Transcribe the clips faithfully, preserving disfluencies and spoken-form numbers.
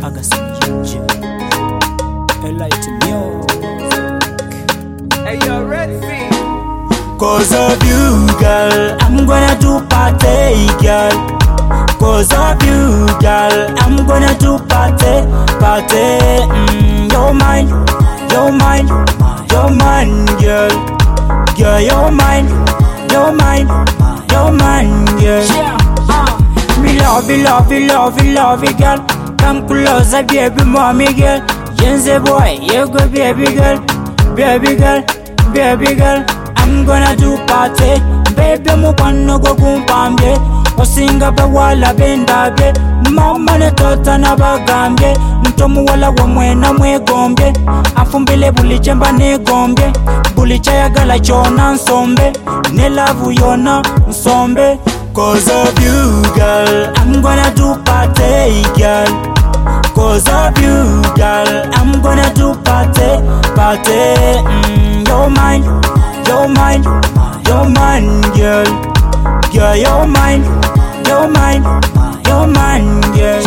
Ferguson, G J. Elite music. Hey, yo, Red Sea. Cause of you, girl, I'm gonna do party, girl. Cause of you, girl, I'm gonna do party, party. Mm, you're mine, you're mine, you're mine, girl. Girl, you're mine, you're mine, you're mine, girl. Yeah, uh. Me love you, love you, love you, love you, girl. Come closer, baby, mommy, girl. Yenze boy, you go, baby girl, baby girl, baby girl. I'm gonna do party, baby, mo kwano go kumpambye. Osinga ba wala bendabye, mama ne tota na bagambye. Ntomu wala wa mwena mwegombye, afumbile buli chemba negombye. Buli chayagala chona nsombe, ne love yona nsombe. Cause of you, girl, I'm gonna do party, girl. Cause of you, girl, I'm gonna do party, party. Mm, you're mine, you're mine, you're mine, girl. Girl, you're mine, you're mine, you're mine, girl.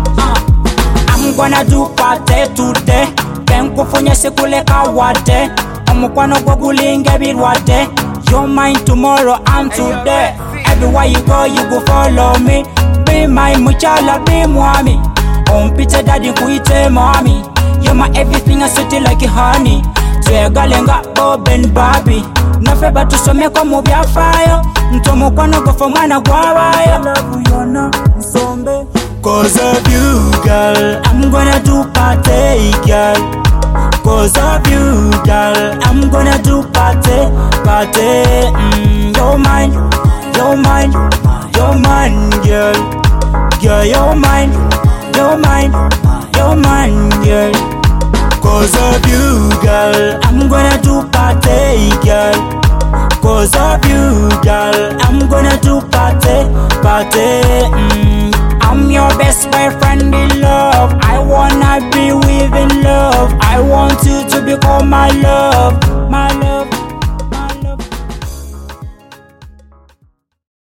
I'm gonna do party today. Penkufunya sikuleka wate. Omukwano gwo gulinga birwate. You're mine tomorrow and today. Everywhere you go, you go follow me. Be my muchala, be mwami. Umpite daddy kuite mommy. You're my everything, I sweet like honey. Twegalenga Bob and Bobby. Nafeba tusome kwa mubya fire. Ntomo kwano gofo mwana gwawayo. Love yona nsombe. Cause of you, girl, I'm gonna do party, girl. Cause of you, girl, I'm gonna do party, party. Mm, you're mine, you're mine, you're mine, girl. Girl, you're mine. You're mine, you're mine, girl. Cause of you, girl, I'm gonna do party, girl. Cause of you, girl, I'm gonna do party, party. Mm, I'm your best boyfriend in love. I wanna be with in love. I want you to become my love.